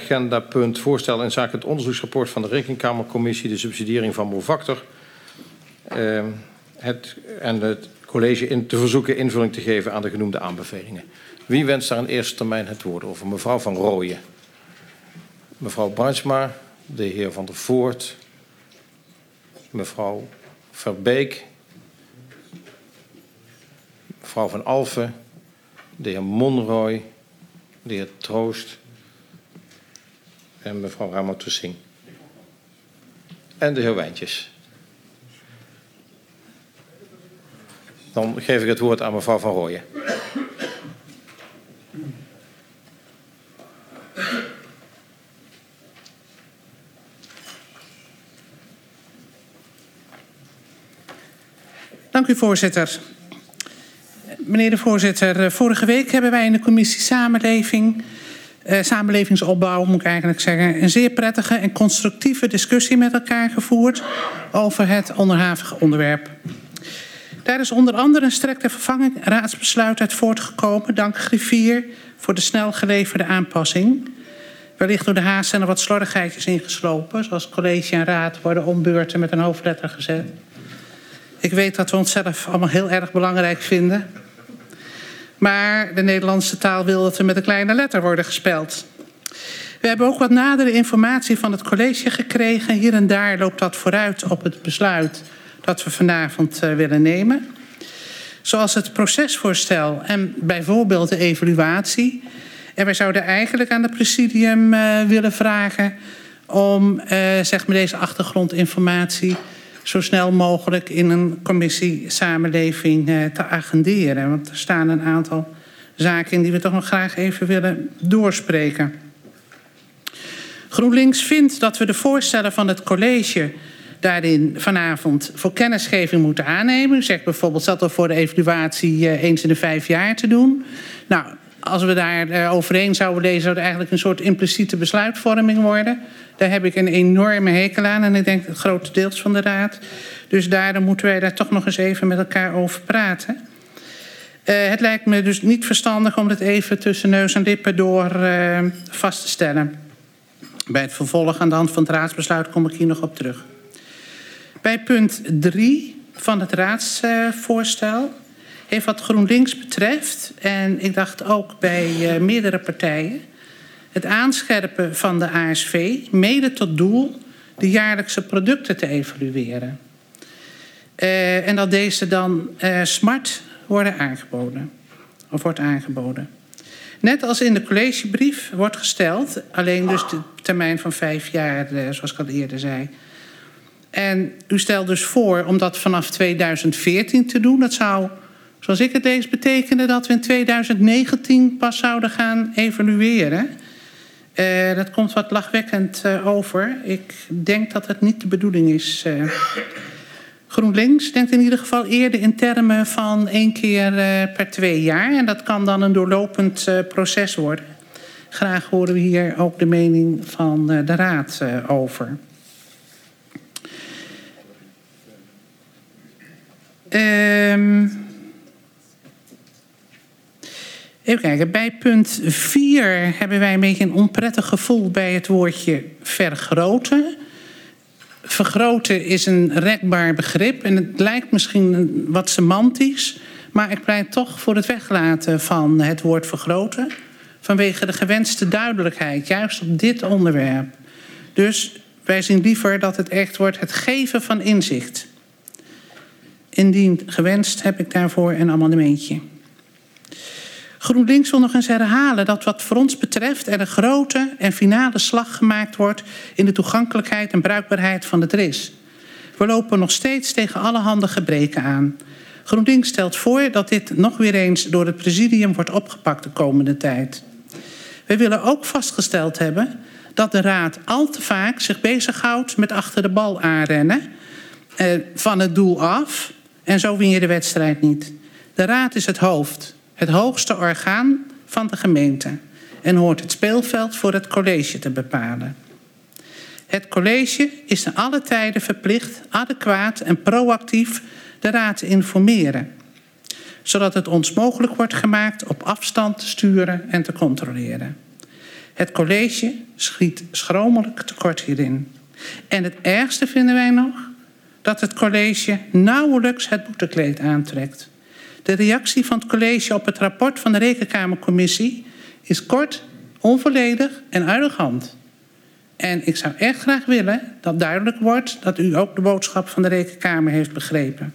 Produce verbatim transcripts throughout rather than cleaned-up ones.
agendapunt voorstel in zaken het onderzoeksrapport van de Rekenkamercommissie, de subsidiëring van Movactor. Uh, het, en het college in te verzoeken invulling te geven aan de genoemde aanbevelingen. Wie wenst daar in eerste termijn het woord over? Mevrouw Van Rooyen. Mevrouw Bruinsma, de heer Van der Voort, mevrouw Verbeek, mevrouw Van Alphen, de heer Monroy, de heer Troost en mevrouw Ramatoussin. En de heer Wijntjes. Dan geef ik het woord aan mevrouw Van Rooyen. Dank u, voorzitter. Meneer de voorzitter, vorige week hebben wij in de commissie Samenleving, eh, Samenlevingsopbouw, moet ik eigenlijk zeggen, een zeer prettige en constructieve discussie met elkaar gevoerd over het onderhavige onderwerp. Daar is onder andere een strekte vervanging raadsbesluit uit voortgekomen, dank griffier voor de snel geleverde aanpassing. Wellicht door de haast zijn er wat slordigheidjes ingeslopen, zoals college en raad worden om beurten met een hoofdletter gezet. Ik weet dat we onszelf allemaal heel erg belangrijk vinden. Maar de Nederlandse taal wil dat er met een kleine letter worden gespeld. We hebben ook wat nadere informatie van het college gekregen. Hier en daar loopt dat vooruit op het besluit dat we vanavond uh, willen nemen. Zoals het procesvoorstel en bijvoorbeeld de evaluatie. En wij zouden eigenlijk aan het presidium uh, willen vragen om uh, zeg maar deze achtergrondinformatie zo snel mogelijk in een commissie Samenleving uh, te agenderen. Want er staan een aantal zaken in die we toch nog graag even willen doorspreken. GroenLinks vindt dat we de voorstellen van het college daarin vanavond voor kennisgeving moeten aannemen. U zegt bijvoorbeeld dat er voor de evaluatie uh, eens in de vijf jaar te doen. Nou, als we daar uh, overheen zouden lezen, zou het eigenlijk een soort impliciete besluitvorming worden. Daar heb ik een enorme hekel aan en ik denk het grote deels van de raad. Dus daarom moeten wij daar toch nog eens even met elkaar over praten. Uh, het lijkt me dus niet verstandig om het even tussen neus en lippen door uh, vast te stellen. Bij het vervolg aan de hand van het raadsbesluit kom ik hier nog op terug. Bij punt drie van het raadsvoorstel heeft wat GroenLinks betreft, en ik dacht ook bij uh, meerdere partijen, het aanscherpen van de A S V mede tot doel de jaarlijkse producten te evalueren. Uh, en dat deze dan uh, smart worden aangeboden. Of wordt aangeboden. Net als in de collegebrief wordt gesteld, alleen dus de termijn van vijf jaar, uh, zoals ik al eerder zei. En u stelt dus voor om dat vanaf tweeduizend veertien te doen. Dat zou, zoals ik het lees, betekenen dat we in tweeduizend negentien pas zouden gaan evalueren. Uh, dat komt wat lachwekkend uh, over. Ik denk dat het niet de bedoeling is. Uh, GroenLinks denkt in ieder geval eerder in termen van één keer uh, per twee jaar. En dat kan dan een doorlopend uh, proces worden. Graag horen we hier ook de mening van uh, de raad uh, over. Um, even kijken, bij punt vier hebben wij een beetje een onprettig gevoel bij het woordje vergroten. Vergroten is een rekbaar begrip en het lijkt misschien wat semantisch, maar ik pleit toch voor het weglaten van het woord vergroten vanwege de gewenste duidelijkheid, juist op dit onderwerp. Dus wij zien liever dat het echt wordt het geven van inzicht. Indien gewenst heb ik daarvoor een amendementje. GroenLinks wil nog eens herhalen dat wat voor ons betreft er een grote en finale slag gemaakt wordt in de toegankelijkheid en bruikbaarheid van het R I S. We lopen nog steeds tegen allerhande gebreken aan. GroenLinks stelt voor dat dit nog weer eens door het presidium wordt opgepakt de komende tijd. We willen ook vastgesteld hebben dat de raad al te vaak zich bezighoudt met achter de bal aanrennen eh, van het doel af. En zo win je de wedstrijd niet. De raad is het hoofd, het hoogste orgaan van de gemeente en hoort het speelveld voor het college te bepalen. Het college is te alle tijden verplicht adequaat en proactief de raad te informeren, zodat het ons mogelijk wordt gemaakt op afstand te sturen en te controleren. Het college schiet schromelijk tekort hierin. En het ergste vinden wij nog dat het college nauwelijks het boetekleed aantrekt. De reactie van het college op het rapport van de Rekenkamercommissie is kort, onvolledig en arrogant. En ik zou echt graag willen dat duidelijk wordt dat u ook de boodschap van de Rekenkamer heeft begrepen.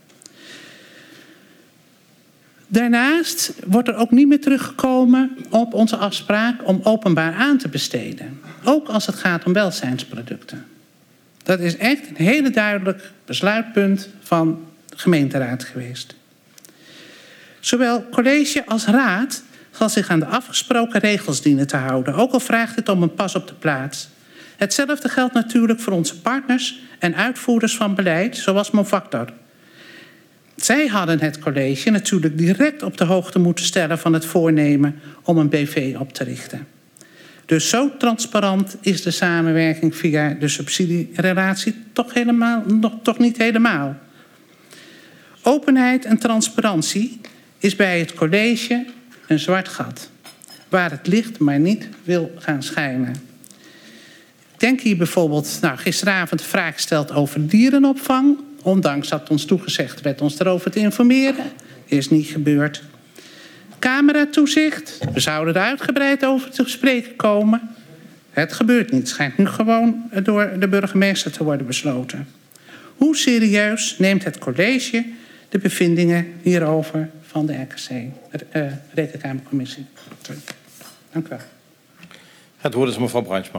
Daarnaast wordt er ook niet meer teruggekomen op onze afspraak om openbaar aan te besteden. Ook als het gaat om welzijnsproducten. Dat is echt een hele duidelijk besluitpunt van de gemeenteraad geweest. Zowel college als raad zal zich aan de afgesproken regels dienen te houden, ook al vraagt het om een pas op de plaats. Hetzelfde geldt natuurlijk voor onze partners en uitvoerders van beleid, zoals Movactor. Zij hadden het college natuurlijk direct op de hoogte moeten stellen van het voornemen om een B V op te richten. Dus zo transparant is de samenwerking via de subsidierelatie toch, helemaal, nog, toch niet helemaal. Openheid en transparantie is bij het college een zwart gat, waar het licht maar niet wil gaan schijnen. Ik denk hier bijvoorbeeld, nou, gisteravond een vraag gesteld over dierenopvang. Ondanks dat ons toegezegd werd ons erover te informeren. Is niet gebeurd. Cameratoezicht. We zouden er uitgebreid over te spreken komen. Het gebeurt niet. Het schijnt nu gewoon door de burgemeester te worden besloten. Hoe serieus neemt het college de bevindingen hierover van de R K C, de uh, Rekenkamercommissie? Dank u wel. Het woord is mevrouw Bruinsma.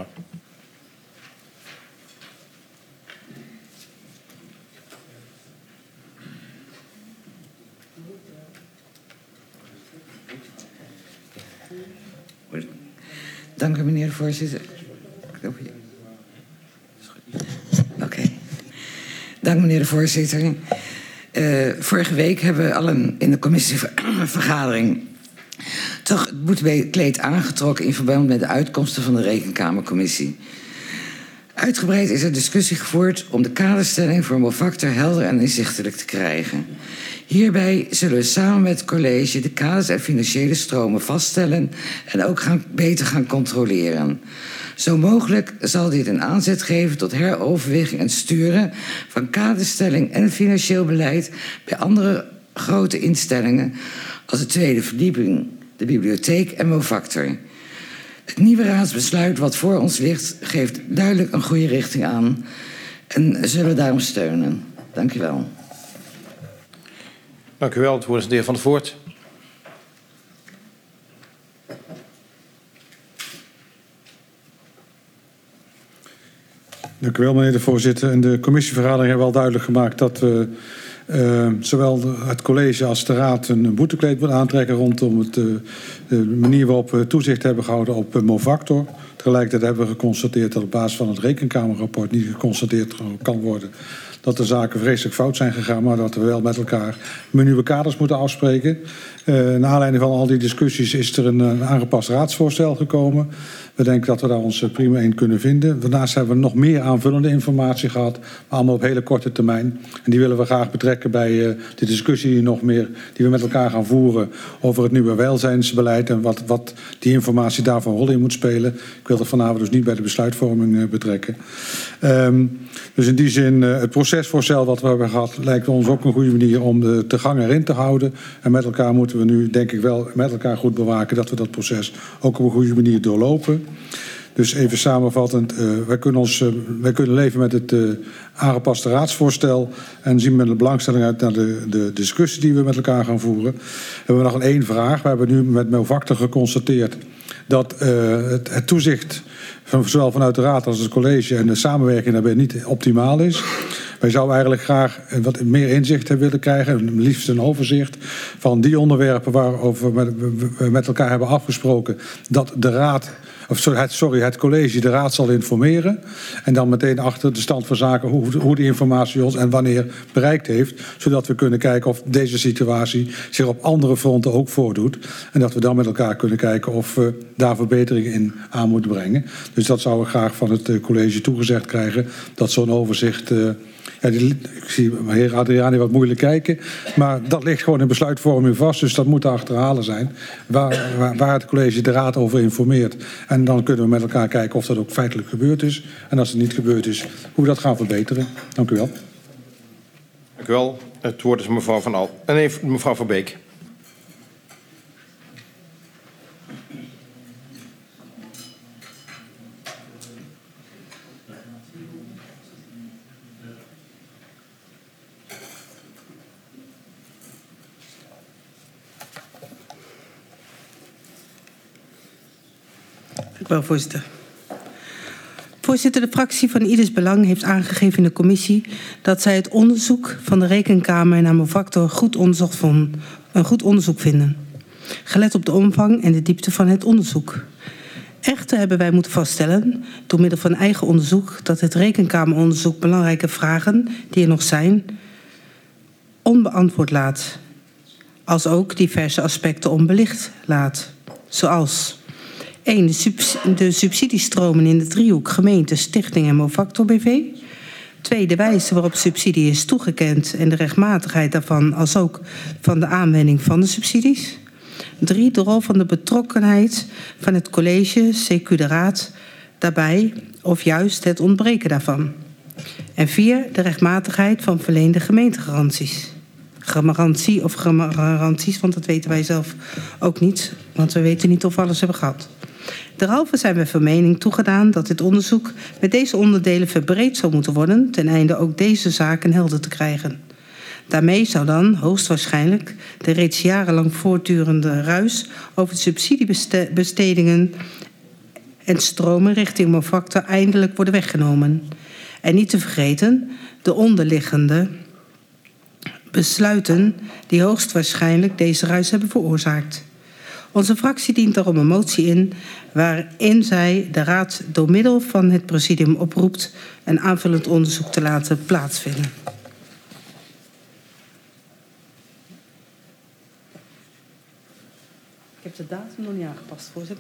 Dank u, meneer de voorzitter. Oké. Okay. Dank, meneer de voorzitter. Uh, vorige week hebben we allen in de commissievergadering toch het boetekleed aangetrokken in verband met de uitkomsten van de Rekenkamercommissie. Uitgebreid is er discussie gevoerd om de kaderstelling voor Movactor helder en inzichtelijk te krijgen. Hierbij zullen we samen met het college de kaders en financiële stromen vaststellen en ook gaan, beter gaan controleren. Zo mogelijk zal dit een aanzet geven tot heroverweging en sturen van kaderstelling en financieel beleid bij andere grote instellingen als de tweede verdieping, de bibliotheek en Movactor. Het nieuwe raadsbesluit wat voor ons ligt geeft duidelijk een goede richting aan en zullen we daarom steunen. Dank u wel. Dank u wel. Het woord is de heer Van der Voort. Dank u wel, meneer de voorzitter. In de commissievergadering hebben we al duidelijk gemaakt dat we uh, zowel het college als de raad een boetekleed willen aantrekken rondom het, uh, de manier waarop we toezicht hebben gehouden op uh, Movactor. Tegelijkertijd hebben we geconstateerd dat op basis van het Rekenkamerrapport niet geconstateerd kan worden dat de zaken vreselijk fout zijn gegaan, maar dat we wel met elkaar nieuwe kaders moeten afspreken. Uh, naar aanleiding van al die discussies is er een, een aangepast raadsvoorstel gekomen. We denken dat we daar ons prima in kunnen vinden. Daarnaast hebben we nog meer aanvullende informatie gehad, maar allemaal op hele korte termijn. En die willen we graag betrekken bij uh, de discussie die, nog meer, die we met elkaar gaan voeren over het nieuwe welzijnsbeleid en wat, wat die informatie daarvan een rol in moet spelen. Ik wil dat vanavond dus niet bij de besluitvorming uh, betrekken. Um, dus in die zin, uh, het procesvoorstel wat we hebben gehad lijkt ons ook een goede manier om de te gang erin te houden. En met elkaar moeten we nu denk ik wel met elkaar goed bewaken dat we dat proces ook op een goede manier doorlopen. Dus even samenvattend, uh, wij, kunnen ons, uh, wij kunnen leven met het uh, aangepaste raadsvoorstel en zien met de belangstelling uit naar de, de discussie die we met elkaar gaan voeren. We hebben nog een één vraag. We hebben nu met Movactor geconstateerd dat uh, het, het toezicht van, zowel vanuit de raad als het college en de samenwerking daarbij niet optimaal is. Wij zouden eigenlijk graag wat meer inzicht hebben willen krijgen, liefst een overzicht van die onderwerpen waarover we met elkaar hebben afgesproken dat de raad, of sorry het, sorry, het college de raad zal informeren. En dan meteen achter de stand van zaken hoe, hoe die informatie ons en wanneer bereikt heeft. Zodat we kunnen kijken of deze situatie zich op andere fronten ook voordoet. En dat we dan met elkaar kunnen kijken of we daar verbeteringen in aan moeten brengen. Dus dat zou ik graag van het college toegezegd krijgen. Dat zo'n overzicht... Uh, Ja, die, ik zie de heer Adriani wat moeilijk kijken. Maar dat ligt gewoon in besluitvorming vast. Dus dat moet te achterhalen zijn. Waar, waar, waar het college de raad over informeert. En En dan kunnen we met elkaar kijken of dat ook feitelijk gebeurd is. En als het niet gebeurd is, hoe we dat gaan verbeteren. Dank u wel. Dank u wel. Het woord is mevrouw Van Al. En nee, mevrouw Verbeek. Dank u wel, voorzitter. Voorzitter, de fractie van Ieders Belang heeft aangegeven in de commissie dat zij het onderzoek van de Rekenkamer naar Movactor goed onderzocht vond, een goed onderzoek vinden. Gelet op de omvang en de diepte van het onderzoek. Echter hebben wij moeten vaststellen, door middel van eigen onderzoek, dat het Rekenkameronderzoek belangrijke vragen, die er nog zijn, onbeantwoord laat. Als ook diverse aspecten onbelicht laat. Zoals één. De, subs de subsidiestromen in de driehoek gemeente, stichting en Movactor B V. twee. De wijze waarop subsidie is toegekend en de rechtmatigheid daarvan, als ook van de aanwending van de subsidies. drie. De rol van de betrokkenheid van het college, C Q de raad, daarbij of juist het ontbreken daarvan. En vier. De rechtmatigheid van verleende gemeentegaranties. Garantie of garanties, want dat weten wij zelf ook niet, want we weten niet of we alles hebben gehad. Derhalve zijn we van mening toegedaan dat dit onderzoek met deze onderdelen verbreed zou moeten worden, ten einde ook deze zaken helder te krijgen. Daarmee zou dan hoogstwaarschijnlijk de reeds jarenlang voortdurende ruis over de subsidiebestedingen en stromen richting Movactor eindelijk worden weggenomen. En niet te vergeten de onderliggende besluiten die hoogstwaarschijnlijk deze ruis hebben veroorzaakt. Onze fractie dient daarom een motie in waarin zij de raad door middel van het presidium oproept een aanvullend onderzoek te laten plaatsvinden. Ik heb de datum nog niet aangepast, voorzitter.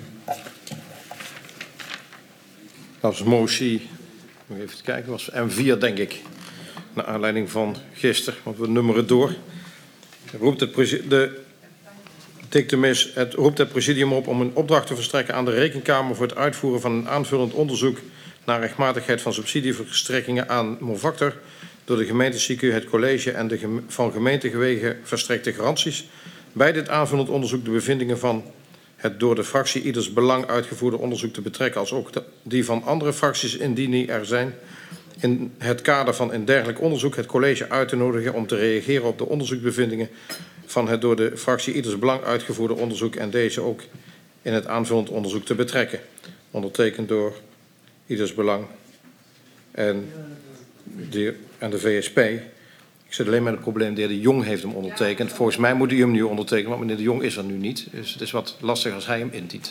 Als motie, nog even kijken, was M vier denk ik. Naar aanleiding van gisteren, want we nummeren door. Roept het, de, mis, het roept het presidium op om een opdracht te verstrekken aan de Rekenkamer voor het uitvoeren van een aanvullend onderzoek naar rechtmatigheid van subsidieverstrekkingen aan Movactor door de gemeente C Q, het college en de geme van gemeentegewegen verstrekte garanties. Bij dit aanvullend onderzoek de bevindingen van het door de fractie Ieders Belang uitgevoerde onderzoek te betrekken, als ook die van andere fracties indien die er zijn. In het kader van een dergelijk onderzoek het college uit te nodigen om te reageren op de onderzoeksbevindingen van het door de fractie Ieders Belang uitgevoerde onderzoek en deze ook in het aanvullend onderzoek te betrekken. Ondertekend door Ieders Belang en de, en de V S P. Ik zit alleen met het probleem, de heer De Jong heeft hem ondertekend. Volgens mij moet hij hem nu ondertekenen, want meneer De Jong is er nu niet. Dus het is wat lastig als hij hem indient.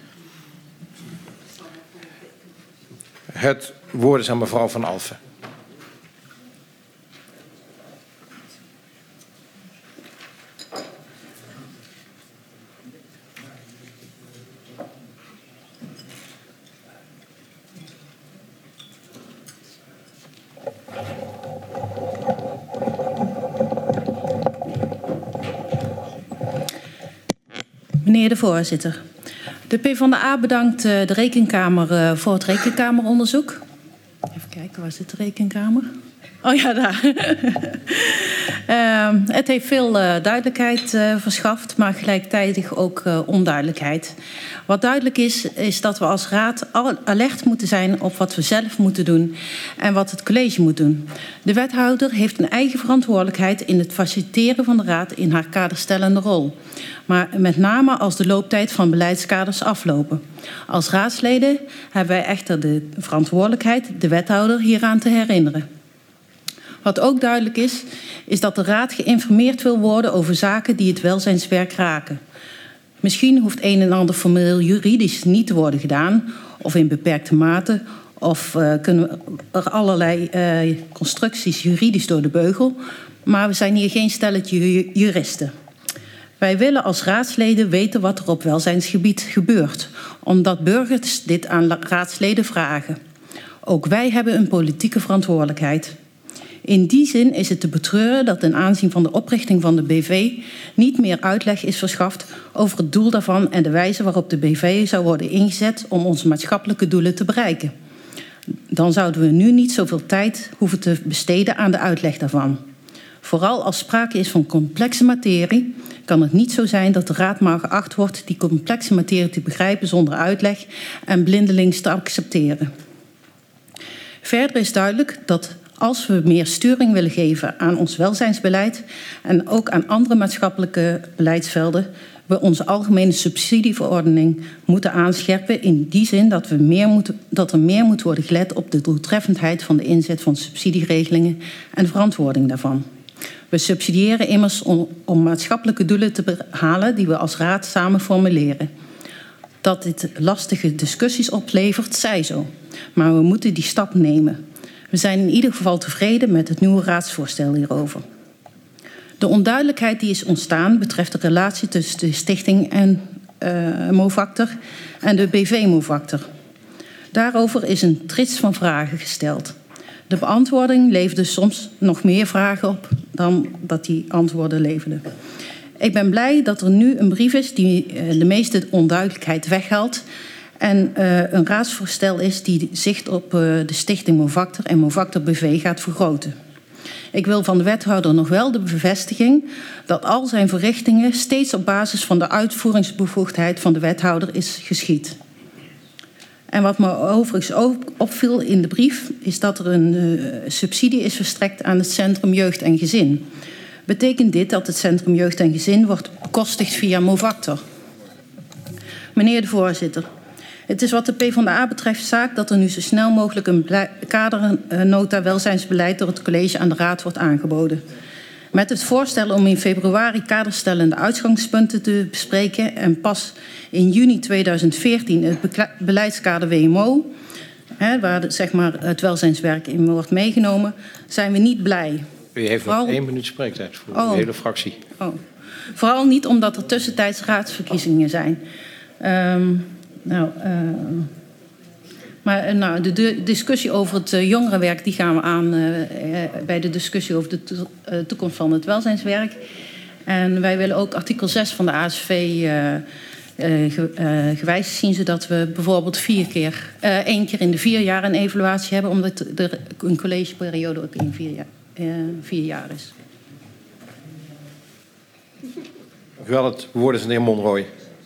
Het woord is aan mevrouw Van Alphen. Meneer de voorzitter. De PvdA bedankt de Rekenkamer voor het Rekenkameronderzoek. Even kijken, waar zit de Rekenkamer? Oh ja, daar. uh, het heeft veel uh, duidelijkheid uh, verschaft, maar gelijktijdig ook uh, onduidelijkheid. Wat duidelijk is, is dat we als raad alert moeten zijn op wat we zelf moeten doen en wat het college moet doen. De wethouder heeft een eigen verantwoordelijkheid in het faciliteren van de raad in haar kaderstellende rol. Maar met name als de looptijd van beleidskaders aflopen. Als raadsleden hebben wij echter de verantwoordelijkheid de wethouder hieraan te herinneren. Wat ook duidelijk is, is dat de raad geïnformeerd wil worden over zaken die het welzijnswerk raken. Misschien hoeft een en ander formeel juridisch niet te worden gedaan, of in beperkte mate, of uh, kunnen er allerlei uh, constructies juridisch door de beugel, maar we zijn hier geen stelletje juristen. Wij willen als raadsleden weten wat er op welzijnsgebied gebeurt, omdat burgers dit aan raadsleden vragen. Ook wij hebben een politieke verantwoordelijkheid. In die zin is het te betreuren dat ten aanzien van de oprichting van de B V niet meer uitleg is verschaft over het doel daarvan en de wijze waarop de B V zou worden ingezet om onze maatschappelijke doelen te bereiken. Dan zouden we nu niet zoveel tijd hoeven te besteden aan de uitleg daarvan. Vooral als sprake is van complexe materie, kan het niet zo zijn dat de Raad maar geacht wordt die complexe materie te begrijpen zonder uitleg en blindelings te accepteren. Verder is duidelijk dat als we meer sturing willen geven aan ons welzijnsbeleid en ook aan andere maatschappelijke beleidsvelden, we onze algemene subsidieverordening moeten aanscherpen in die zin dat, we meer moeten, dat er meer moet worden gelet op de doeltreffendheid van de inzet van subsidieregelingen en de verantwoording daarvan. We subsidiëren immers om, om maatschappelijke doelen te behalen die we als Raad samen formuleren. Dat dit lastige discussies oplevert, zij zo. Maar we moeten die stap nemen. We zijn in ieder geval tevreden met het nieuwe raadsvoorstel hierover. De onduidelijkheid die is ontstaan betreft de relatie tussen de stichting en uh, Movactor en de B V Movactor. Daarover is een trits van vragen gesteld. De beantwoording leverde soms nog meer vragen op dan dat die antwoorden leverden. Ik ben blij dat er nu een brief is die uh, de meeste onduidelijkheid weghaalt en uh, een raadsvoorstel is die zicht op uh, de stichting Movactor en Movactor B V gaat vergroten. Ik wil van de wethouder nog wel de bevestiging dat al zijn verrichtingen steeds op basis van de uitvoeringsbevoegdheid van de wethouder is geschied. En wat me overigens ook opviel in de brief is dat er een uh, subsidie is verstrekt aan het Centrum Jeugd en Gezin. Betekent dit dat het Centrum Jeugd en Gezin wordt bekostigd via Movactor? Meneer de voorzitter, het is wat de PvdA betreft zaak dat er nu zo snel mogelijk een kadernota welzijnsbeleid door het college aan de Raad wordt aangeboden. Met het voorstel om in februari kaderstellende uitgangspunten te bespreken en pas in juni tweeduizend veertien het beleidskader W M O, hè, waar de, zeg maar, het welzijnswerk in wordt meegenomen, zijn we niet blij. U heeft Vooral... nog één minuut spreektijd voor oh. de hele fractie. Oh. Vooral niet omdat er tussentijds raadsverkiezingen zijn. Um, nou, uh, maar uh, nou, de, de discussie over het uh, jongerenwerk die gaan we aan uh, uh, bij de discussie over de to uh, toekomst van het welzijnswerk. En wij willen ook artikel zes van de A S V uh, uh, ge, uh, gewijzigd zien, zodat we bijvoorbeeld vier keer, uh, één keer in de vier jaar een evaluatie hebben, omdat de, een collegeperiode ook in vier jaar, uh, vier jaar is. Wel, het woord is aan de heer Monrooy.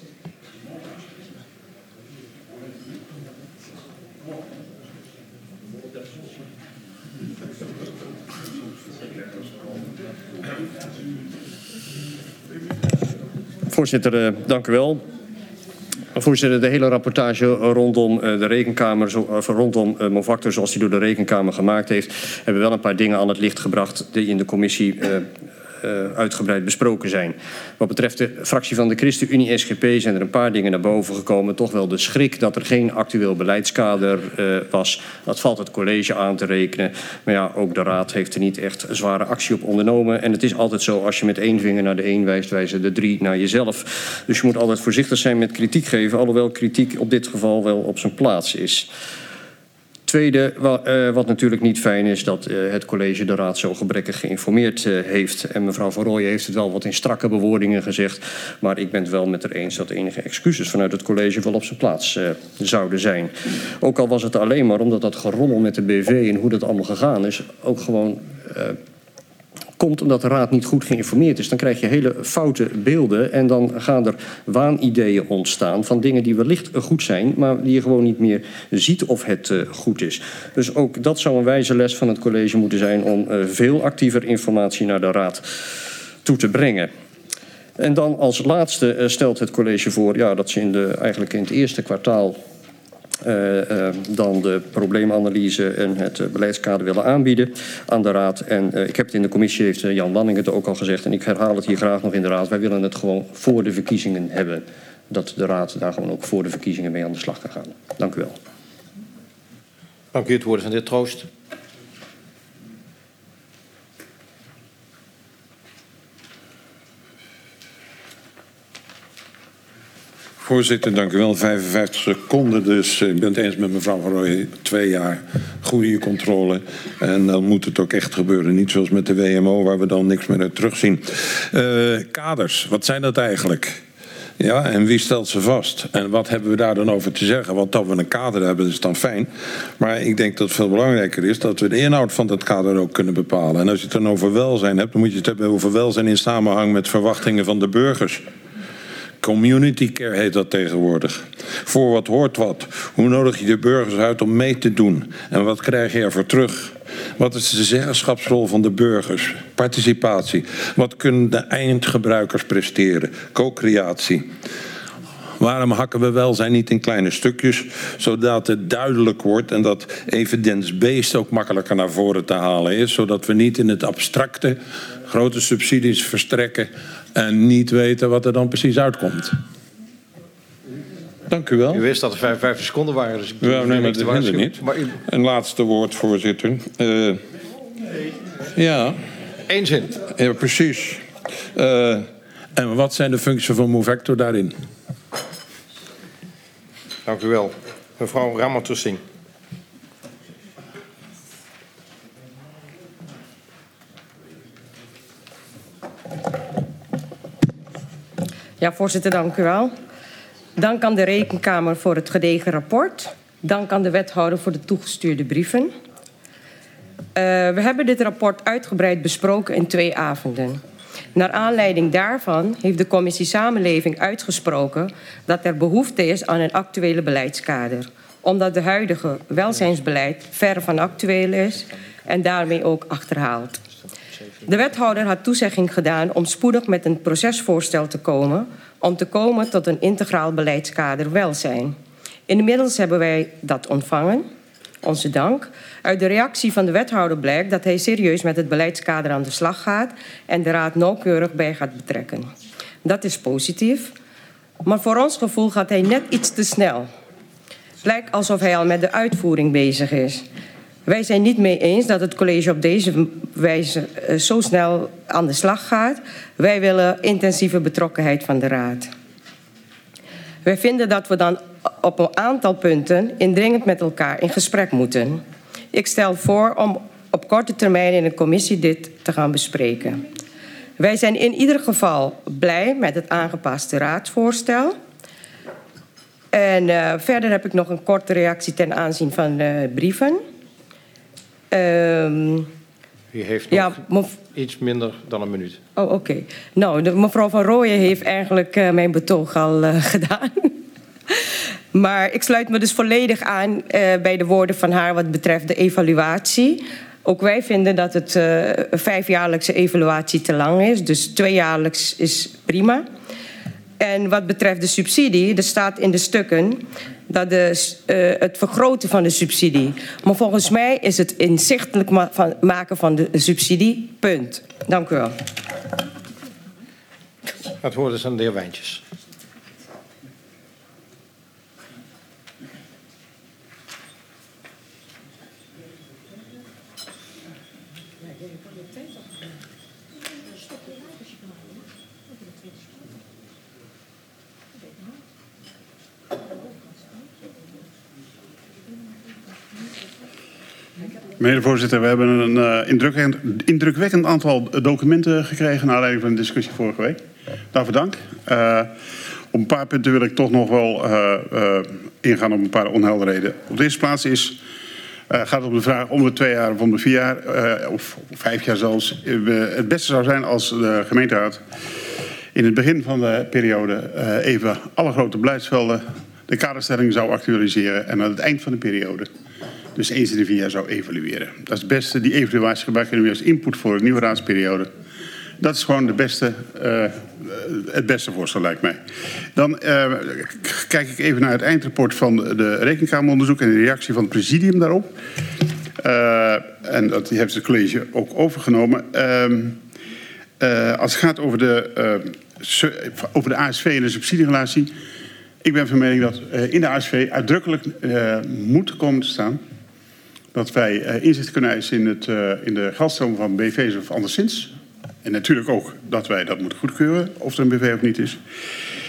Voorzitter, uh, dank u wel. Voorzitter, de hele rapportage rondom uh, de rekenkamer, zo, uh, rondom uh, Movactor zoals die door de rekenkamer gemaakt heeft, hebben wel een paar dingen aan het licht gebracht die in de commissie uh, uh, uitgebreid besproken zijn. Wat betreft de fractie van de ChristenUnie S G P zijn er een paar dingen naar boven gekomen. Toch wel de schrik dat er geen actueel beleidskader uh, was. Dat valt het college aan te rekenen. Maar ja, ook de raad heeft er niet echt zware actie op ondernomen. En het is altijd zo, als je met één vinger naar de een wijst, wijzen de drie naar jezelf. Dus je moet altijd voorzichtig zijn met kritiek geven, alhoewel kritiek op dit geval wel op zijn plaats is. Tweede, wat natuurlijk niet fijn is, dat het college de raad zo gebrekkig geïnformeerd heeft. En mevrouw Van Rooyen heeft het wel wat in strakke bewoordingen gezegd. Maar ik ben het wel met haar eens dat enige excuses vanuit het college wel op zijn plaats uh, zouden zijn. Ook al was het alleen maar omdat dat gerommel met de B V en hoe dat allemaal gegaan is, ook gewoon Uh, komt omdat de raad niet goed geïnformeerd is. Dan krijg je hele foute beelden en dan gaan er waanideeën ontstaan van dingen die wellicht goed zijn, maar die je gewoon niet meer ziet of het uh, goed is. Dus ook dat zou een wijze les van het college moeten zijn om uh, veel actiever informatie naar de raad toe te brengen. En dan als laatste uh, stelt het college voor ja, dat ze in de, eigenlijk in het eerste kwartaal Uh, uh, dan de probleemanalyse en het uh, beleidskader willen aanbieden aan de raad. En uh, ik heb het in de commissie, heeft uh, Jan Lanning het ook al gezegd, en ik herhaal het hier graag nog in de raad. Wij willen het gewoon voor de verkiezingen hebben. Dat de raad daar gewoon ook voor de verkiezingen mee aan de slag kan gaan. Dank u wel. Dank u. Het woord is aan de heer Troost. Voorzitter, dank u wel. vijfenvijftig seconden, dus ik ben het eens met mevrouw Van Rooij. Twee jaar goede controle. En dan moet het ook echt gebeuren. Niet zoals met de W M O, waar we dan niks meer uit terugzien. Uh, kaders, wat zijn dat eigenlijk? Ja, en wie stelt ze vast? En wat hebben we daar dan over te zeggen? Want dat we een kader hebben, is dan fijn. Maar ik denk dat het veel belangrijker is dat we de inhoud van dat kader ook kunnen bepalen. En als je het dan over welzijn hebt, dan moet je het hebben over welzijn in samenhang met verwachtingen van de burgers. Community care heet dat tegenwoordig. Voor wat hoort wat. Hoe nodig je de burgers uit om mee te doen? En wat krijg je ervoor terug? Wat is de zeggenschapsrol van de burgers? Participatie. Wat kunnen de eindgebruikers presteren? Co-creatie. Waarom hakken we welzijn niet in kleine stukjes, zodat het duidelijk wordt en dat evidence-based ook makkelijker naar voren te halen is, zodat we niet in het abstracte grote subsidies verstrekken en niet weten wat er dan precies uitkomt. Dank u wel. U wist dat er vijfenvijftig seconden waren, dus ik doe ja, nee, maar dat hindert niet. Maar u... Een laatste woord, voorzitter. Uh, ja. Eén zin. Ja, precies. Uh, en wat zijn de functies van Movector daarin? Dank u wel. Mevrouw Ramatoussin. Ja, voorzitter, dank u wel. Dank aan de Rekenkamer voor het gedegen rapport. Dank aan de wethouder voor de toegestuurde brieven. Uh, we hebben dit rapport uitgebreid besproken in twee avonden. Naar aanleiding daarvan heeft de commissie Samenleving uitgesproken dat er behoefte is aan een actuele beleidskader, omdat de huidige welzijnsbeleid ver van actueel is en daarmee ook achterhaald. De wethouder had toezegging gedaan om spoedig met een procesvoorstel te komen om te komen tot een integraal beleidskader welzijn. Inmiddels hebben wij dat ontvangen. Onze dank. Uit de reactie van de wethouder blijkt dat hij serieus met het beleiidskader aan de slag gaat en de raad nauwkeurig bij gaat betrekken. Dat is positief, maar voor ons gevoel gaat hij net iets te snel. Het lijkt alsof hij al met de uitvoering bezig is. Wij zijn niet mee eens dat het college op deze wijze uh, zo snel aan de slag gaat. Wij willen intensieve betrokkenheid van de raad. Wij vinden dat we dan op een aantal punten indringend met elkaar in gesprek moeten. Ik stel voor om op korte termijn in de commissie dit te gaan bespreken. Wij zijn in ieder geval blij met het aangepaste raadsvoorstel. En uh, verder heb ik nog een korte reactie ten aanzien van de brieven. Um, U heeft nog ja, mev- iets minder dan een minuut. Oh, oké. Okay. Nou, de, mevrouw Van Rooyen heeft eigenlijk uh, mijn betoog al uh, gedaan. Maar ik sluit me dus volledig aan uh, bij de woorden van haar wat betreft de evaluatie. Ook wij vinden dat het uh, een vijfjaarlijkse evaluatie te lang is. Dus tweejaarlijks is prima. En wat betreft de subsidie, er staat in de stukken dat de, uh, het vergroten van de subsidie. Maar volgens mij is het inzichtelijk ma- van, maken van de subsidie, punt. Dank u wel. Het woord is aan de heer Wijntjes. Meneer de voorzitter, we hebben een uh, indrukwekkend, indrukwekkend aantal documenten gekregen naar aanleiding van de discussie vorige week. Daarvoor dank. Uh, op een paar punten wil ik toch nog wel uh, uh, ingaan op een paar onhelderheden. Op de eerste plaats is, uh, gaat het om de vraag om de twee jaar of om de vier jaar, uh, of, of vijf jaar zelfs. Uh, het beste zou zijn als de gemeenteraad in het begin van de periode uh, even alle grote beleidsvelden de kaderstelling zou actualiseren en aan het eind van de periode dus eens in de vier jaar zou evalueren. Dat is het beste. Die evaluatie gebruiken we als input voor een nieuwe raadsperiode. Dat is gewoon de beste, uh, het beste voorstel, lijkt mij. Dan uh, kijk ik even naar het eindrapport van de Rekenkameronderzoek en de reactie van het presidium daarop. Uh, en dat heeft het college ook overgenomen. Uh, uh, als het gaat over de, uh, over de A S V en de subsidierelatie. Ik ben van mening dat uh, in de A S V uitdrukkelijk uh, moet komen te staan dat wij uh, inzicht kunnen eisen in, het, uh, in de geldstroom van B V's of anderszins. En natuurlijk ook dat wij dat moeten goedkeuren, of er een B V of niet is.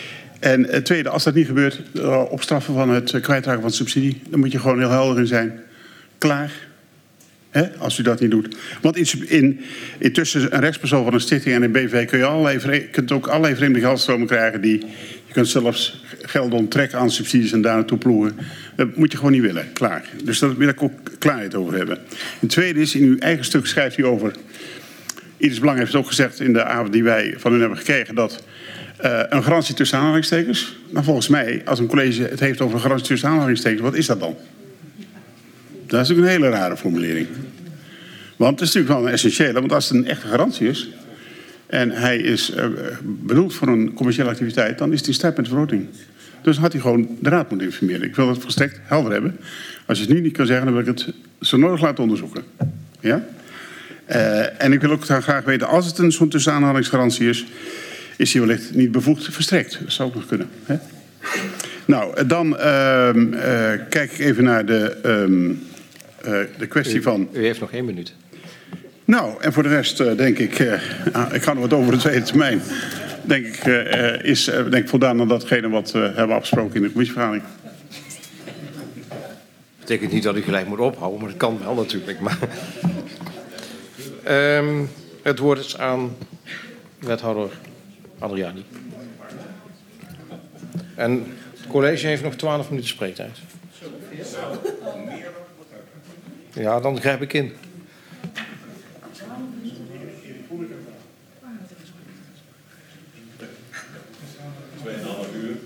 En het tweede, als dat niet gebeurt, uh, opstraffen van het kwijtraken van subsidie, dan moet je gewoon heel helder in zijn. Klaar. Hè, als u dat niet doet. Want in, in, intussen een rechtspersoon van een stichting en een B V kun je allerlei, kunt ook allerlei vreemde geldstromen krijgen. Die, je kunt zelfs geld onttrekken aan subsidies en daar naartoe ploegen. Dat moet je gewoon niet willen. Klaar. Dus daar wil ik ook klaarheid over hebben. Het tweede is, in uw eigen stuk schrijft u over. Ieders Belang heeft het ook gezegd in de avond die wij van u hebben gekregen, dat uh, een garantie tussen aanhalingstekens. Nou, volgens mij, als een college het heeft over een garantie tussen aanhalingstekens, wat is dat dan? Dat is ook een hele rare formulering. Want het is natuurlijk wel een essentiële, want als het een echte garantie is en hij is uh, bedoeld voor een commerciële activiteit, dan is het in strijd met de verordening. Dus had hij gewoon de raad moeten informeren. Ik wil dat volstrekt helder hebben. Als je het nu niet kan zeggen, dan wil ik het zo nodig laten onderzoeken. Ja? Uh, en ik wil ook graag weten, als het een zo'n tussenaanhalingsgarantie is, is die wellicht niet bevoegd verstrekt. Dat zou ook nog kunnen. Hè? Nou, dan uh, uh, kijk ik even naar de, um, uh, de kwestie u, van. U heeft nog één minuut. Nou, en voor de rest uh, denk ik, uh, ik ga nog wat over de tweede termijn. Denk ik, uh, is uh, denk ik voldaan aan datgene wat we uh, hebben afgesproken in de commissievergadering. Dat betekent niet dat u gelijk moet ophouden, maar dat kan wel natuurlijk. Maar um, het woord is aan wethouder Adriani. En het college heeft nog twaalf minuten spreektijd. Ja, dan grijp ik in. tweeënhalf uur.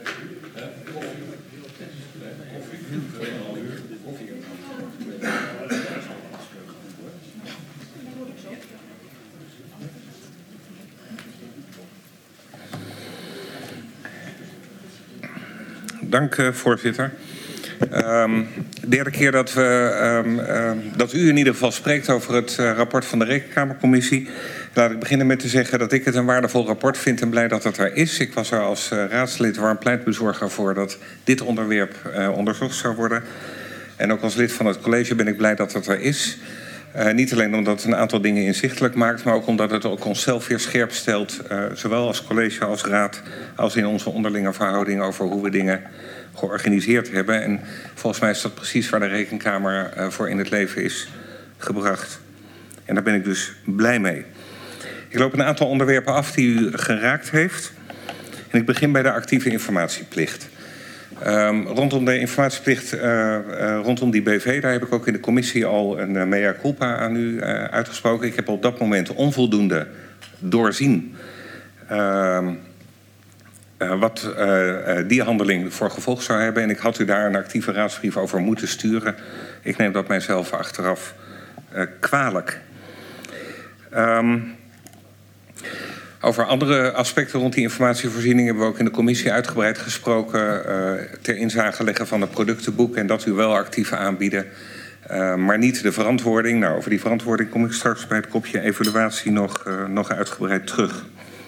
Dank, uh, voorzitter. Um, de derde keer dat, we, um, um, dat u in ieder geval spreekt over het uh, rapport van de Rekenkamercommissie. Laat ik beginnen met te zeggen dat ik het een waardevol rapport vind en blij dat het er is. Ik was er als uh, raadslid warm pleitbezorger voor dat dit onderwerp uh, onderzocht zou worden. En ook als lid van het college ben ik blij dat het er is. Uh, niet alleen omdat het een aantal dingen inzichtelijk maakt, maar ook omdat het ook onszelf weer scherp stelt. Uh, zowel als college als raad, als in onze onderlinge verhouding over hoe we dingen georganiseerd hebben. En volgens mij is dat precies waar de Rekenkamer uh, voor in het leven is gebracht. En daar ben ik dus blij mee. Ik loop een aantal onderwerpen af die u geraakt heeft. En ik begin bij de actieve informatieplicht. Um, rondom de informatieplicht, uh, uh, rondom die B V, daar heb ik ook in de commissie al een uh, mea culpa aan u uh, uitgesproken. Ik heb op dat moment onvoldoende doorzien uh, uh, wat uh, uh, die handeling voor gevolg zou hebben. En ik had u daar een actieve raadsbrief over moeten sturen. Ik neem dat mijzelf achteraf uh, kwalijk. Um, Over andere aspecten rond die informatievoorziening hebben we ook in de commissie uitgebreid gesproken. Uh, ter inzage leggen van het productenboek en dat u wel actief aanbieden. Uh, maar niet de verantwoording. Nou, over die verantwoording kom ik straks bij het kopje evaluatie nog, uh, nog uitgebreid terug.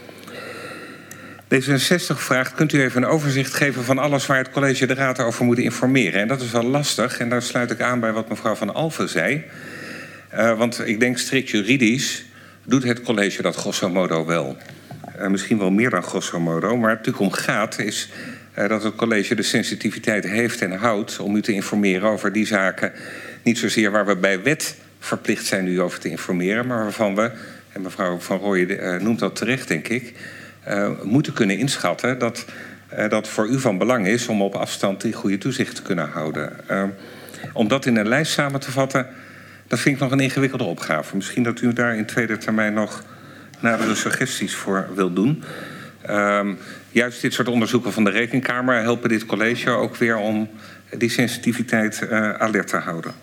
D zesenzestig vraagt, kunt u even een overzicht geven van alles waar het college de raad over moet informeren? En dat is wel lastig en daar sluit ik aan bij wat mevrouw Van Alphen zei. Uh, want ik denk strikt juridisch doet het college dat grosso modo wel. Uh, misschien wel meer dan grosso modo. Maar waar het natuurlijk om gaat is uh, dat het college de sensitiviteit heeft en houdt om u te informeren over die zaken. Niet zozeer waar we bij wet verplicht zijn u over te informeren, maar waarvan we, en mevrouw Van Rooyen uh, noemt dat terecht denk ik, uh, moeten kunnen inschatten dat uh, dat voor u van belang is om op afstand die goede toezicht te kunnen houden. Uh, om dat in een lijst samen te vatten, dat vind ik nog een ingewikkelde opgave. Misschien dat u daar in tweede termijn nog nadere suggesties voor wilt doen. Um, juist dit soort onderzoeken van de Rekenkamer helpen dit college ook weer om die sensitiviteit uh, alert te houden.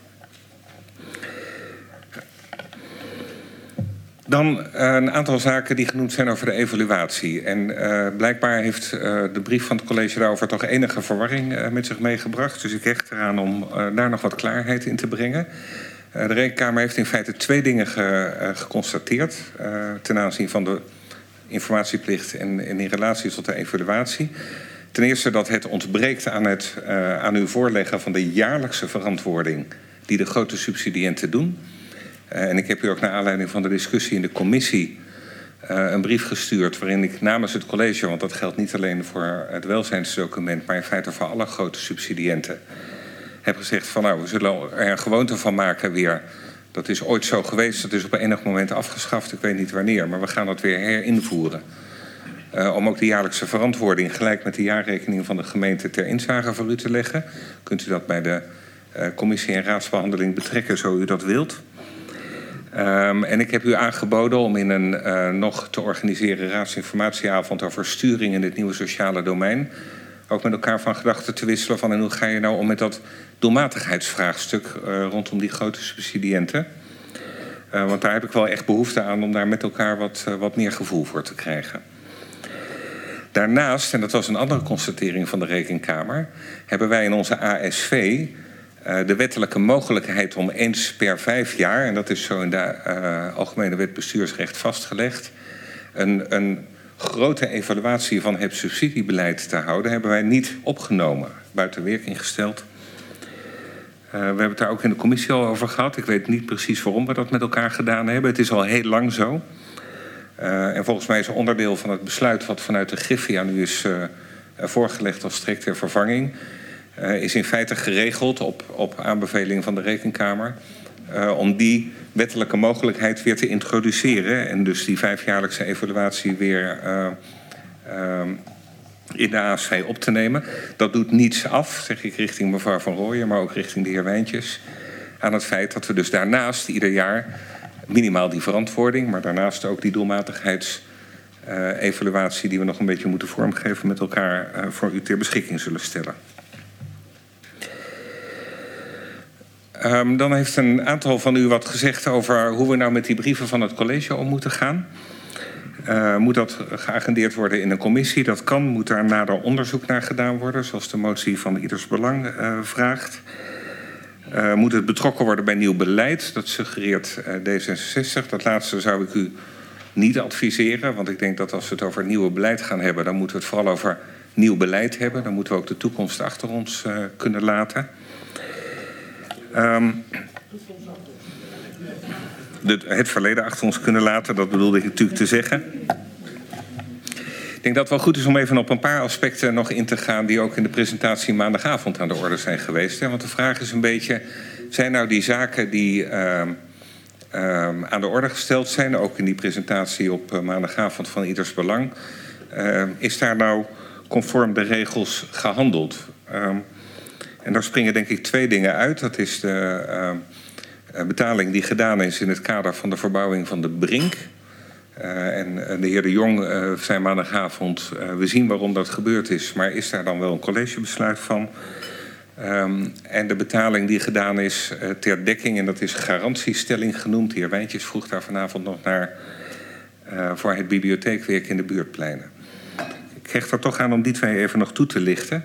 Dan uh, een aantal zaken die genoemd zijn over de evaluatie. En uh, blijkbaar heeft uh, de brief van het college daarover toch enige verwarring uh, met zich meegebracht. Dus ik hecht eraan om uh, daar nog wat klaarheid in te brengen. Uh, de Rekenkamer heeft in feite twee dingen ge, uh, geconstateerd uh, ten aanzien van de informatieplicht en, en in relatie tot de evaluatie. Ten eerste dat het ontbreekt aan het uh, aan uw voorleggen van de jaarlijkse verantwoording die de grote subsidiënten doen. Uh, en ik heb u ook naar aanleiding van de discussie in de commissie uh, een brief gestuurd waarin ik namens het college, want dat geldt niet alleen voor het welzijnsdocument, maar in feite voor alle grote subsidiënten, heb gezegd van nou, we zullen er een gewoonte van maken weer. Dat is ooit zo geweest, dat is op enig moment afgeschaft, ik weet niet wanneer, maar we gaan dat weer herinvoeren. Uh, om ook de jaarlijkse verantwoording gelijk met de jaarrekening van de gemeente ter inzage voor u te leggen. Kunt u dat bij de uh, commissie- en raadsbehandeling betrekken zo u dat wilt. Um, en ik heb u aangeboden om in een uh, nog te organiseren raadsinformatieavond over sturing in het nieuwe sociale domein ook met elkaar van gedachten te wisselen van en hoe ga je nou om met dat doelmatigheidsvraagstuk uh, rondom die grote subsidiënten. Uh, want daar heb ik wel echt behoefte aan om daar met elkaar wat, uh, wat meer gevoel voor te krijgen. Daarnaast, en dat was een andere constatering van de Rekenkamer, hebben wij in onze A S V uh, de wettelijke mogelijkheid om eens per vijf jaar, en dat is zo in de uh, Algemene Wet Bestuursrecht vastgelegd, een, een grote evaluatie van het subsidiebeleid te houden, hebben wij niet opgenomen, buiten werking gesteld. Uh, we hebben het daar ook in de commissie al over gehad. Ik weet niet precies waarom we dat met elkaar gedaan hebben. Het is al heel lang zo. Uh, en volgens mij is een onderdeel van het besluit wat vanuit de Griffie aan u is uh, voorgelegd als strikt ter vervanging, uh, is in feite geregeld op, op aanbeveling van de Rekenkamer uh, om die wettelijke mogelijkheid weer te introduceren en dus die vijfjaarlijkse evaluatie weer uh, uh, in de A S V op te nemen. Dat doet niets af, zeg ik richting mevrouw Van Rooyen, maar ook richting de heer Wijntjes, aan het feit dat we dus daarnaast ieder jaar minimaal die verantwoording, maar daarnaast ook die doelmatigheidsevaluatie uh, die we nog een beetje moeten vormgeven met elkaar uh, voor u ter beschikking zullen stellen. Um, dan heeft een aantal van u wat gezegd over hoe we nou met die brieven van het college om moeten gaan. Uh, moet dat geagendeerd worden in een commissie? Dat kan. Moet daar nader onderzoek naar gedaan worden, zoals de motie van ieders belang uh, vraagt. Uh, moet het betrokken worden bij nieuw beleid? Dat suggereert uh, D zesenzestig. Dat laatste zou ik u niet adviseren, want ik denk dat als we het over nieuw beleid gaan hebben, dan moeten we het vooral over nieuw beleid hebben. Dan moeten we ook de toekomst achter ons uh, kunnen laten. Um, de, het verleden achter ons kunnen laten, dat bedoelde ik natuurlijk te zeggen. Ik denk dat het wel goed is om even op een paar aspecten nog in te gaan die ook in de presentatie maandagavond aan de orde zijn geweest. Hè? Want de vraag is een beetje, zijn nou die zaken die uh, uh, aan de orde gesteld zijn, ook in die presentatie op uh, maandagavond van ieders belang, uh, is daar nou conform de regels gehandeld? Uh, en daar springen denk ik twee dingen uit. Dat is de uh, betaling die gedaan is in het kader van de verbouwing van de Brink. Uh, en de heer De Jong uh, zei maandagavond, uh, we zien waarom dat gebeurd is, maar is daar dan wel een collegebesluit van? Um, en de betaling die gedaan is uh, ter dekking, en dat is garantiestelling genoemd. De heer Wijntjes vroeg daar vanavond nog naar uh, voor het bibliotheekwerk in de buurtpleinen. Ik hecht er toch aan om die twee even nog toe te lichten.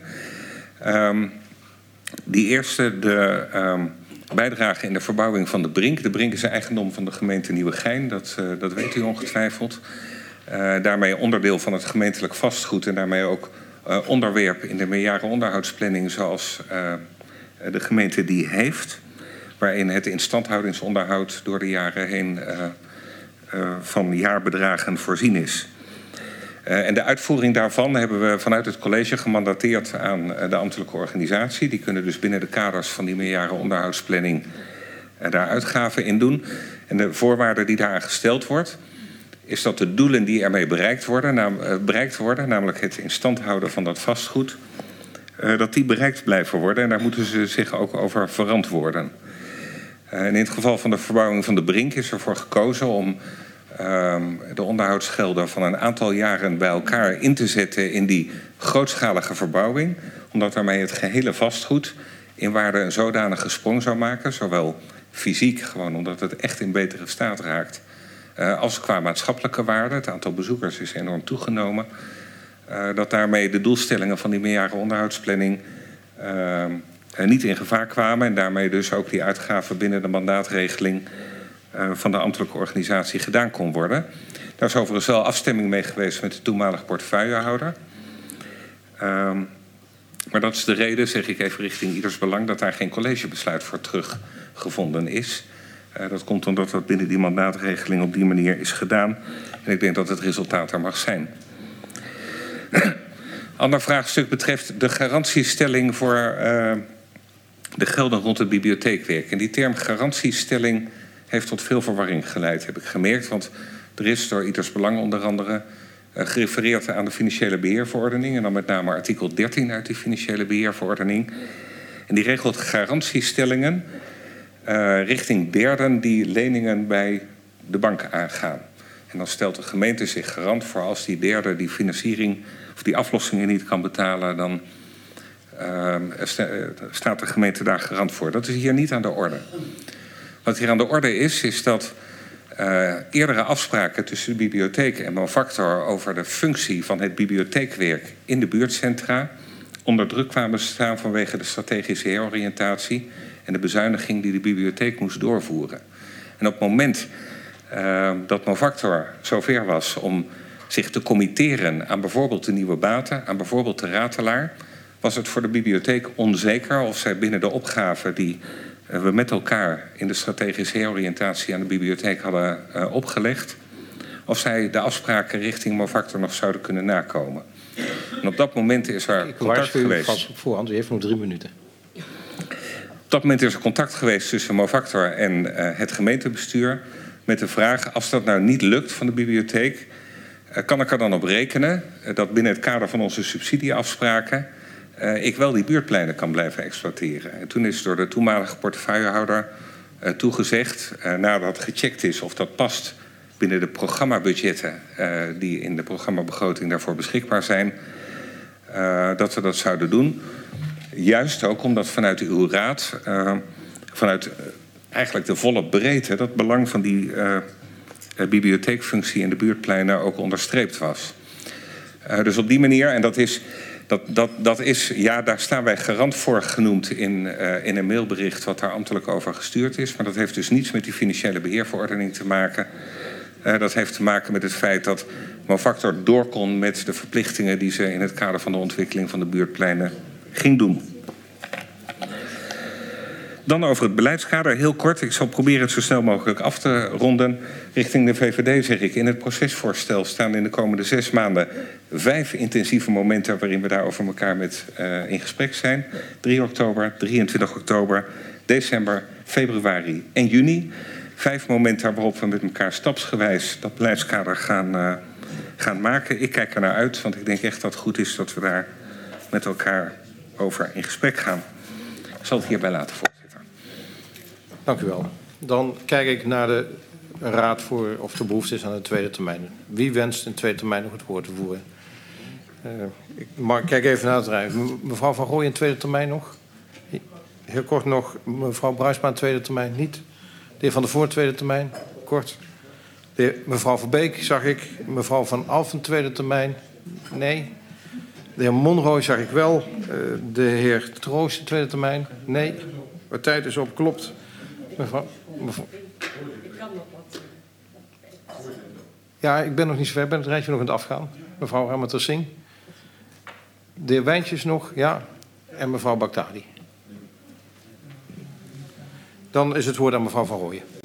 Um, die eerste, de um, bijdrage in de verbouwing van de Brink. De Brink is een eigendom van de gemeente Nieuwegein, dat, uh, dat weet u ongetwijfeld. Uh, daarmee onderdeel van het gemeentelijk vastgoed en daarmee ook uh, onderwerp in de meerjaren onderhoudsplanning zoals uh, de gemeente die heeft. Waarin het instandhoudingsonderhoud door de jaren heen uh, uh, van jaarbedragen voorzien is. Uh, en de uitvoering daarvan hebben we vanuit het college gemandateerd aan uh, de ambtelijke organisatie. Die kunnen dus binnen de kaders van die meerjaren onderhoudsplanning uh, daar uitgaven in doen. En de voorwaarde die daaraan gesteld wordt, is dat de doelen die ermee bereikt worden, nam, uh, bereikt worden namelijk het in stand houden van dat vastgoed, uh, dat die bereikt blijven worden. En daar moeten ze zich ook over verantwoorden. Uh, en in het geval van de verbouwing van de Brink is ervoor gekozen om Um, de onderhoudsgelden van een aantal jaren bij elkaar in te zetten in die grootschalige verbouwing, omdat daarmee het gehele vastgoed in waarde een zodanige sprong zou maken, zowel fysiek, gewoon omdat het echt in betere staat raakt, uh, als qua maatschappelijke waarde. Het aantal bezoekers is enorm toegenomen. Uh, dat daarmee de doelstellingen van die meerjaren onderhoudsplanning uh, niet in gevaar kwamen en daarmee dus ook die uitgaven binnen de mandaatregeling Uh, van de ambtelijke organisatie gedaan kon worden. Daar is overigens wel afstemming mee geweest met de toenmalige portefeuillehouder. Um, maar dat is de reden, zeg ik even richting ieders belang, dat daar geen collegebesluit voor teruggevonden is. Uh, dat komt omdat dat binnen die mandaatregeling op die manier is gedaan. En ik denk dat het resultaat er mag zijn. Ander vraagstuk betreft de garantiestelling voor uh, de gelden rond het bibliotheekwerk. En die term garantiestelling heeft tot veel verwarring geleid, heb ik gemerkt. Want er is door Ieders Belang onder andere uh, gerefereerd aan de financiële beheerverordening. En dan met name artikel dertien uit die financiële beheerverordening. En die regelt garantiestellingen uh, richting derden die leningen bij de bank aangaan. En dan stelt de gemeente zich garant voor als die derde die financiering of die aflossingen niet kan betalen, dan uh, staat de gemeente daar garant voor. Dat is hier niet aan de orde. Wat hier aan de orde is, is dat uh, eerdere afspraken tussen de bibliotheek en Movactor over de functie van het bibliotheekwerk in de buurtcentra onder druk kwamen staan vanwege de strategische heroriëntatie en de bezuiniging die de bibliotheek moest doorvoeren. En op het moment uh, dat Movactor zover was om zich te committeren aan bijvoorbeeld de nieuwe baten, aan bijvoorbeeld de ratelaar, was het voor de bibliotheek onzeker of zij binnen de opgave die we met elkaar in de strategische heroriëntatie aan de bibliotheek hadden uh, opgelegd, of zij de afspraken richting Movactor nog zouden kunnen nakomen. En op dat moment is er Ik contact geweest. vast op voorhand, u heeft nog drie minuten. Op dat moment is er contact geweest tussen Movactor en uh, het gemeentebestuur met de vraag, als dat nou niet lukt van de bibliotheek, uh, kan ik er dan op rekenen uh, dat binnen het kader van onze subsidieafspraken Uh, ik wel die buurtpleinen kan blijven exploiteren. En toen is door de toenmalige portefeuillehouder uh, toegezegd, uh, nadat gecheckt is of dat past binnen de programmabudgetten uh, die in de programmabegroting daarvoor beschikbaar zijn, uh, dat we dat zouden doen. Juist ook omdat vanuit uw raad, uh, vanuit uh, eigenlijk de volle breedte, dat belang van die uh, uh, bibliotheekfunctie in de buurtpleinen ook onderstreept was. Uh, dus op die manier, en dat is... Dat, dat, dat is, ja, daar staan wij garant voor genoemd in, uh, in een mailbericht wat daar ambtelijk over gestuurd is. Maar dat heeft dus niets met die financiële beheerverordening te maken. Uh, dat heeft te maken met het feit dat Movactor door kon met de verplichtingen die ze in het kader van de ontwikkeling van de buurtpleinen ging doen. Dan over het beleidskader, heel kort. Ik zal proberen het zo snel mogelijk af te ronden. Richting de V V D zeg ik, in het procesvoorstel staan in de komende zes maanden vijf intensieve momenten waarin we daar over elkaar met, uh, in gesprek zijn. drie oktober, drieëntwintig oktober, december, februari en juni. Vijf momenten waarop we met elkaar stapsgewijs dat beleidskader gaan, uh, gaan maken. Ik kijk er naar uit, want ik denk echt dat het goed is dat we daar met elkaar over in gesprek gaan. Ik zal het hierbij laten, voorzitter. Dank u wel. Dan kijk ik naar de raad voor of er behoefte is aan een tweede termijn. Wie wenst een tweede termijn nog het woord te voeren? Uh, ik maar kijk even naar het rij. Mevrouw Van Rooij, een tweede termijn nog? Heel kort nog. Mevrouw Bruisma, een tweede termijn niet. De heer Van der Voort, tweede termijn. Kort. De heer, mevrouw Verbeek, zag ik. Mevrouw Van Alphen, tweede termijn. Nee. De heer Monrooy zag ik wel. Uh, de heer Troost, tweede termijn. Nee. De tijd is op, klopt. Mevrouw, mevrouw. Ja, ik ben nog niet zo ver. Ik ben het rijtje nog aan het afgaan. Mevrouw Ramater Singh. De heer Wijntjes nog, ja. En mevrouw Baghdadi. Dan is het woord aan mevrouw Van Rooyen.